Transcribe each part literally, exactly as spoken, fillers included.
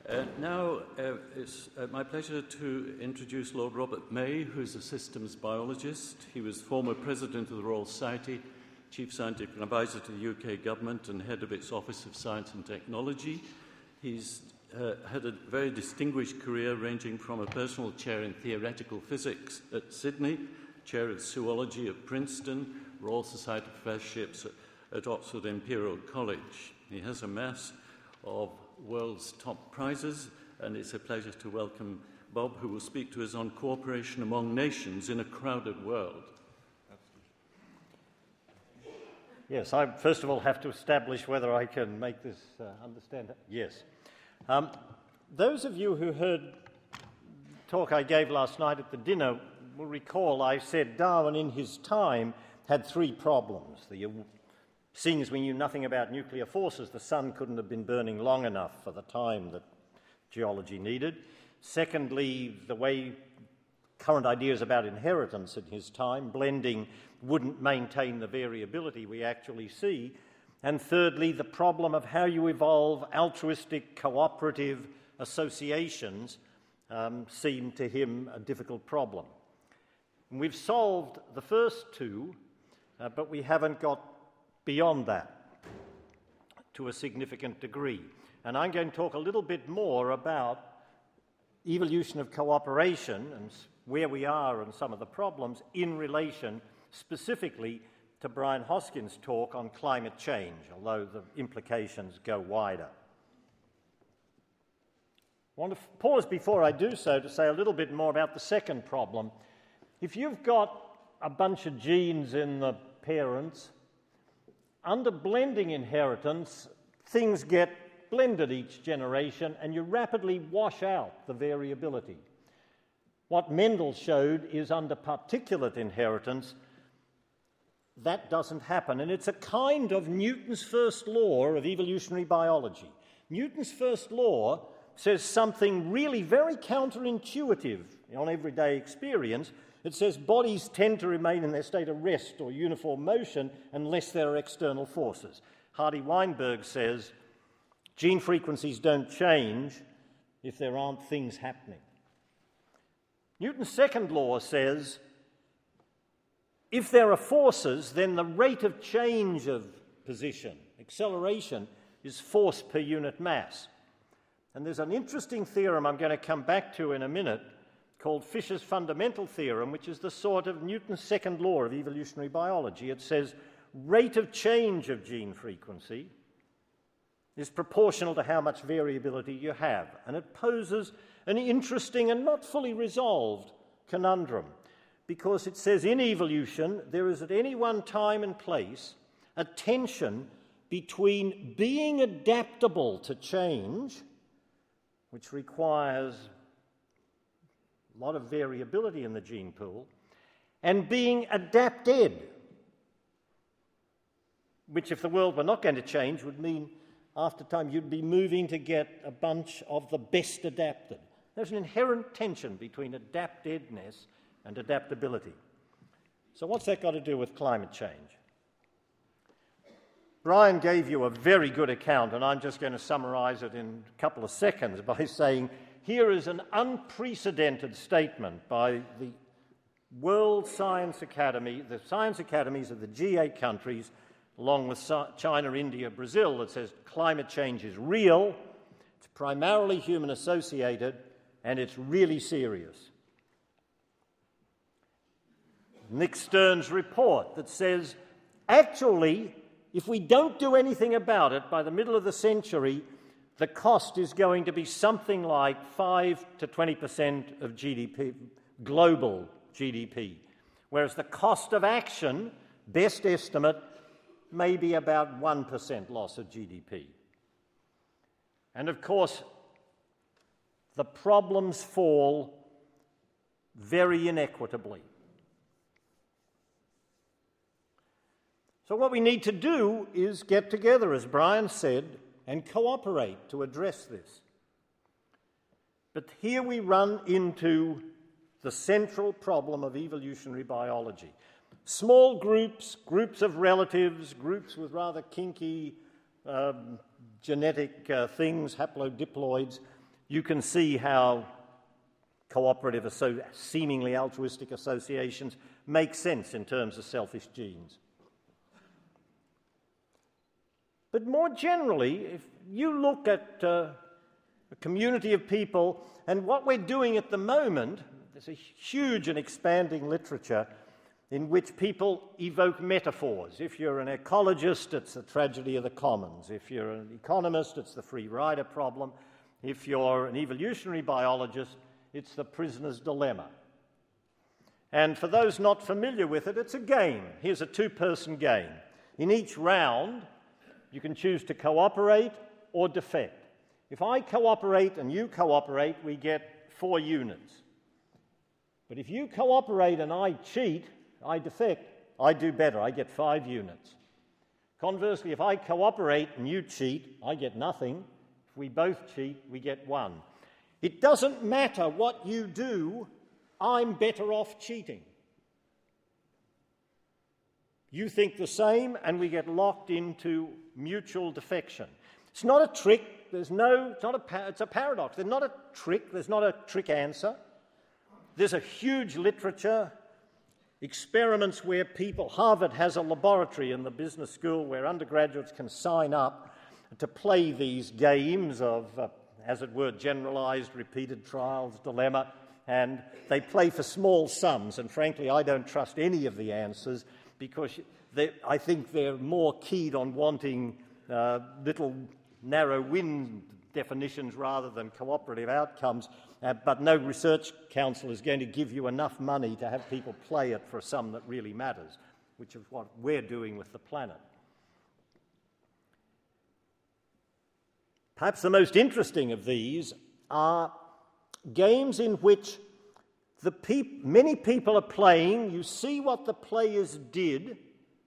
Uh, now, uh, it's uh, my pleasure to introduce Lord Robert May, who is a systems biologist. He was former president of the Royal Society, chief scientific advisor to the U K government and head of its Office of Science and Technology. He's uh, had a very distinguished career ranging from a personal chair in theoretical physics at Sydney, chair of zoology at Princeton, Royal Society Professorships at, at Oxford Imperial College. He has a mass of world's top prizes, and it's a pleasure to welcome Bob, who will speak to us on cooperation among nations in a crowded world. Yes, I first of all have to establish whether I can make this uh, understand. Yes. Um, those of you who heard the talk I gave last night at the dinner will recall I said Darwin in his time had three problems. The Seeing as we knew nothing about nuclear forces, the sun couldn't have been burning long enough for the time that geology needed. Secondly, the way current ideas about inheritance in his time, blending, wouldn't maintain the variability we actually see. And thirdly, the problem of how you evolve altruistic, cooperative associations um, seemed to him a difficult problem. And we've solved the first two, uh, but we haven't got beyond that to a significant degree. And I'm going to talk a little bit more about evolution of cooperation and where we are and some of the problems in relation specifically to Brian Hoskin's talk on climate change, although the implications go wider. I want to pause before I do so to say a little bit more about the second problem. If you've got a bunch of genes in the parents, under blending inheritance, things get blended each generation and you rapidly wash out the variability. What Mendel showed is under particulate inheritance, that doesn't happen. And it's a kind of Newton's first law of evolutionary biology. Newton's first law says something really very counterintuitive on everyday experience. It says bodies tend to remain in their state of rest or uniform motion unless there are external forces. Hardy-Weinberg says gene frequencies don't change if there aren't things happening. Newton's second law says if there are forces, then the rate of change of position, acceleration, is force per unit mass. And there's an interesting theorem I'm going to come back to in a minute called Fisher's fundamental theorem, which is the sort of Newton's second law of evolutionary biology. It says rate of change of gene frequency is proportional to how much variability you have. And it poses an interesting and not fully resolved conundrum, because it says in evolution there is at any one time and place a tension between being adaptable to change, which requires a lot of variability in the gene pool, and being adapted, which if the world were not going to change would mean after time you'd be moving to get a bunch of the best adapted. There's an inherent tension between adaptedness and adaptability. So what's that got to do with climate change? Brian gave you a very good account, and I'm just going to summarize it in a couple of seconds by saying here is an unprecedented statement by the World Science Academy, the science academies of the G eight countries, along with China, India, Brazil, that says climate change is real, it's primarily human associated, and it's really serious. Nick Stern's report that says, actually, if we don't do anything about it by the middle of the century, the cost is going to be something like five to twenty percent of G D P, global G D P, whereas the cost of action, best estimate, may be about one percent loss of G D P. And of course, the problems fall very inequitably. So what we need to do is get together, as Brian said, and cooperate to address this. But here we run into the central problem of evolutionary biology. Small groups, groups of relatives, groups with rather kinky um, genetic uh, things, haplodiploids, you can see how cooperative, asso- seemingly altruistic associations make sense in terms of selfish genes. But more generally, if you look at uh, a community of people, and what we're doing at the moment, there's a huge and expanding literature in which people evoke metaphors. If you're an ecologist, it's the tragedy of the commons. If you're an economist, it's the free rider problem. If you're an evolutionary biologist, it's the prisoner's dilemma. And for those not familiar with it, it's a game. Here's a two-person game. In each round, you can choose to cooperate or defect. If I cooperate and you cooperate, we get four units. But if you cooperate and I cheat, I defect, I do better, I get five units. Conversely, if I cooperate and you cheat, I get nothing. If we both cheat, we get one. It doesn't matter what you do, I'm better off cheating. You think the same, and we get locked into mutual defection. It's not a trick, there's no, it's not a, it's a paradox. There's not a trick, there's not a trick answer. There's a huge literature, experiments where people, Harvard has a laboratory in the business school where undergraduates can sign up to play these games of, uh, as it were, generalized repeated trials, dilemma, and they play for small sums, and frankly I don't trust any of the answers because they, I think they're more keyed on wanting uh, little narrow win definitions rather than cooperative outcomes, uh, but no research council is going to give you enough money to have people play it for a sum that really matters, which is what we're doing with the planet. Perhaps the most interesting of these are games in which the peop- many people are playing, you see what the players did.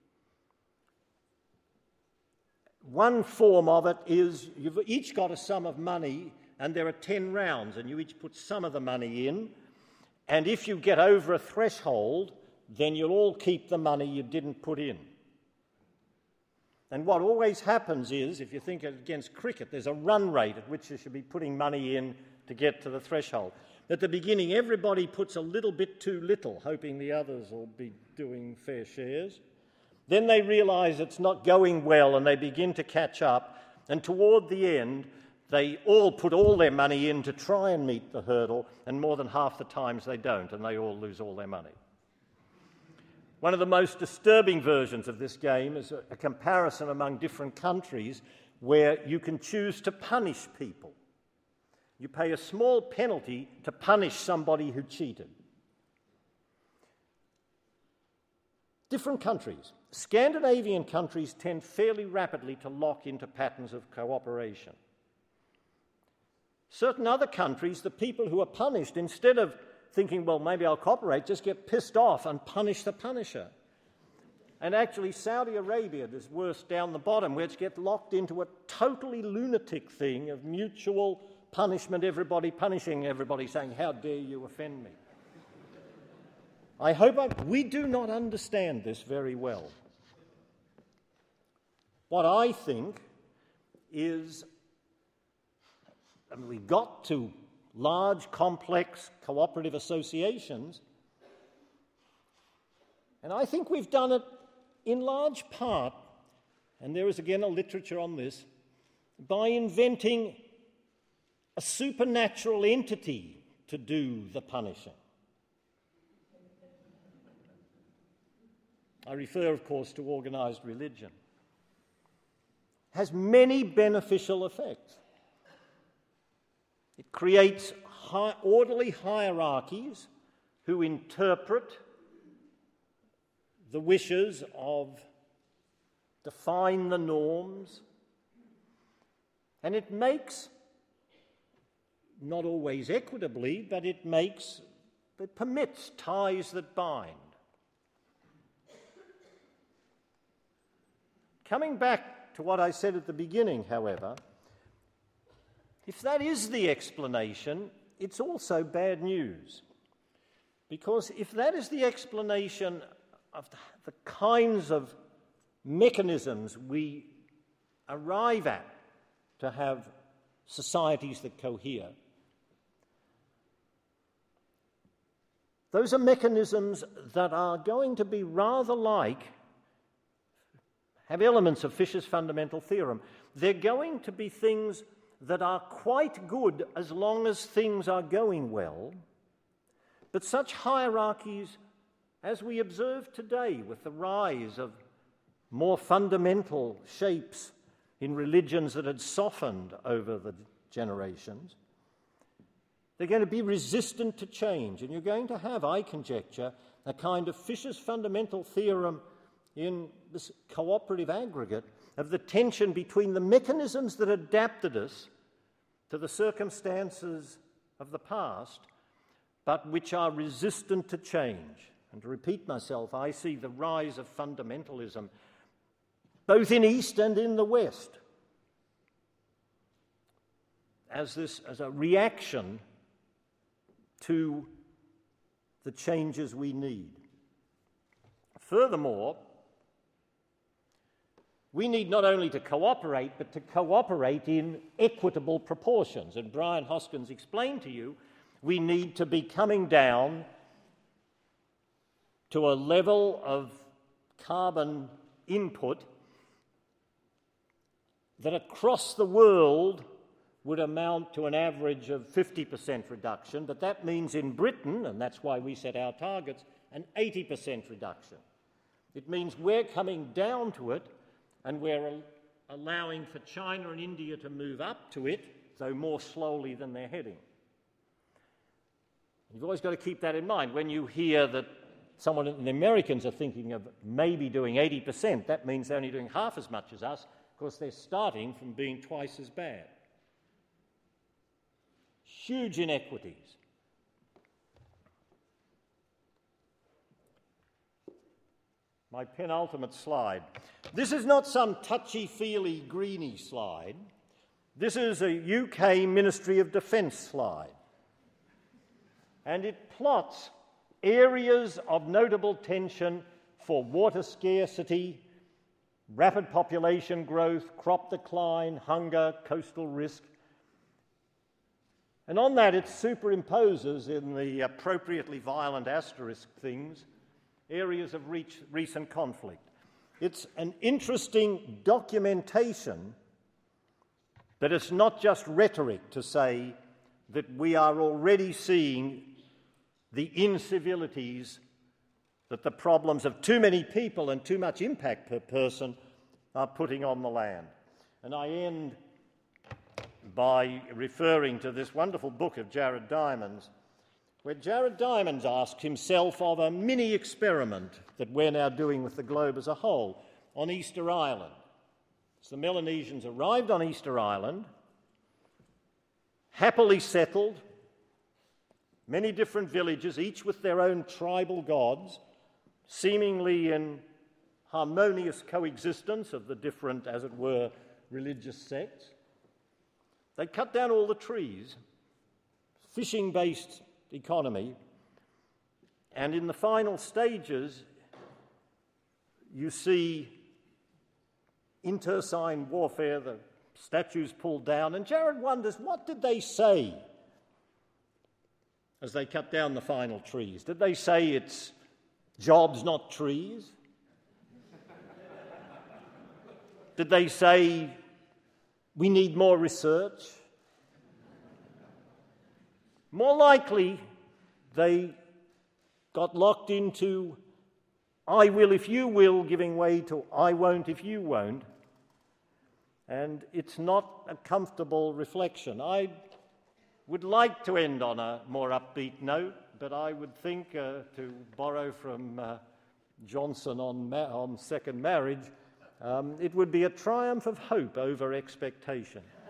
One form of it is you've each got a sum of money and there are ten rounds and you each put some of the money in, and if you get over a threshold, then you'll all keep the money you didn't put in. And what always happens is, if you think against cricket, there's a run rate at which you should be putting money in to get to the threshold. At the beginning, everybody puts a little bit too little, hoping the others will be doing fair shares. Then they realise it's not going well and they begin to catch up, and toward the end, they all put all their money in to try and meet the hurdle, and more than half the times they don't, and they all lose all their money. One of the most disturbing versions of this game is a, a comparison among different countries where you can choose to punish people. You pay a small penalty to punish somebody who cheated. Different countries. Scandinavian countries tend fairly rapidly to lock into patterns of cooperation. Certain other countries, the people who are punished, instead of thinking, well, maybe I'll cooperate, just get pissed off and punish the punisher. And actually, Saudi Arabia is worse down the bottom, which gets locked into a totally lunatic thing of mutual punishment, everybody punishing everybody, saying, how dare you offend me? I hope I, we do not understand this very well. What I think is, I mean, we've got to large, complex, cooperative associations, and I think we've done it in large part, and there is again a literature on this, by inventing a supernatural entity to do the punishing. I refer, of course, to organised religion. Has many beneficial effects. It creates high, orderly hierarchies who interpret the wishes of, define the norms, and it makes, not always equitably, but it makes, it permits ties that bind. Coming back to what I said at the beginning, however, if that is the explanation, it's also bad news. Because if that is the explanation of the kinds of mechanisms we arrive at to have societies that cohere, those are mechanisms that are going to be rather like, have elements of Fisher's fundamental theorem. They're going to be things that are quite good as long as things are going well, but such hierarchies as we observe today with the rise of more fundamental shapes in religions that had softened over the generations, they're going to be resistant to change. And you're going to have, I conjecture, a kind of Fisher's fundamental theorem in this cooperative aggregate of the tension between the mechanisms that adapted us to the circumstances of the past, but which are resistant to change. And to repeat myself, I see the rise of fundamentalism both in East and in the West as this as a reaction to the changes we need. Furthermore, we need not only to cooperate, but to cooperate in equitable proportions. And Brian Hoskins explained to you, we need to be coming down to a level of carbon input that across the world would amount to an average of fifty percent reduction, but that means in Britain, and that's why we set our targets, an eighty percent reduction. It means we're coming down to it, and we're al- allowing for China and India to move up to it, though more slowly than they're heading. You've always got to keep that in mind. When you hear that someone, the Americans are thinking of maybe doing eighty percent, that means they're only doing half as much as us, because they're starting from being twice as bad. Huge inequities. My penultimate slide. This is not some touchy-feely, greeny slide. This is a U K Ministry of Defence slide. And it plots areas of notable tension for water scarcity, rapid population growth, crop decline, hunger, coastal risk. And on that it superimposes in the appropriately violent asterisk things areas of reach, recent conflict. It's an interesting documentation, but it's not just rhetoric to say that we are already seeing the incivilities that the problems of too many people and too much impact per person are putting on the land. And I end by referring to this wonderful book of Jared Diamond's, where Jared Diamond asked himself of a mini experiment that we're now doing with the globe as a whole on Easter Island. So the Melanesians arrived on Easter Island, happily settled, many different villages, each with their own tribal gods, seemingly in harmonious coexistence of the different, as it were, religious sects. They cut down all the trees, fishing-based economy, and in the final stages you see internecine warfare, the statues pulled down, and Jared wonders, what did they say as they cut down the final trees? Did they say it's jobs, not trees? Did they say we need more research? More likely, they got locked into I will if you will, giving way to I won't if you won't. And it's not a comfortable reflection. I would like to end on a more upbeat note, but I would think, uh, to borrow from uh, Johnson on, ma- on second marriage, um, it would be a triumph of hope over expectation.